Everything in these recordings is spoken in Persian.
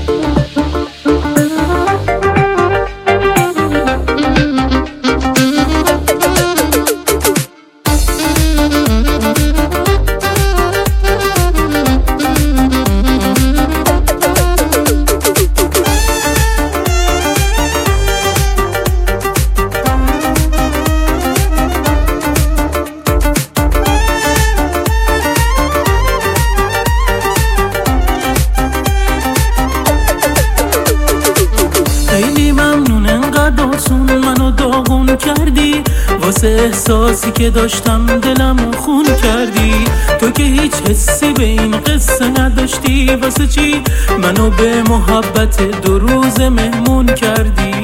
خیلی ممنون انقدر آسون منو داغون کردی، واسه احساسی که داشتم دلمو خون کردی. تو که هیچ حسی به این قصه نداشتی، واسه چی منو به محبت 2 روز مهمون کردی؟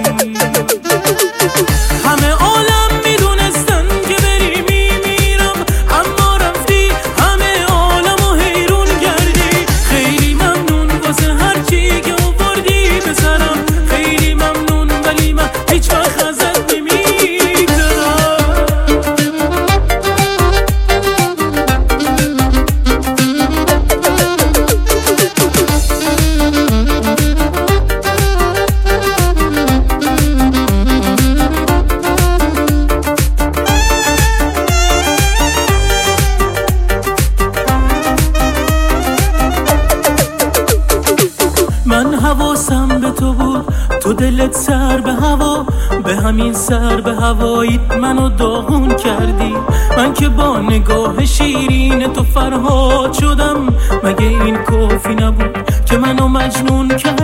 همه عالم میدونستن که بری میمیرم، اما رفتی همه عالمو حیرون کردی. خیلی ممنون واسه هرچی که آوردی به سرم، خیلی ممنون ولی من هیچ وقت ازت نمیگذرم. من حواسم به تو بود، تو دلت سر به هوا، به همین سر به هواییت منو داغون کردی. من که با نگاه شیرین تو فرهاد شدم، مگه این کافی نبود که منو مجنون کردی؟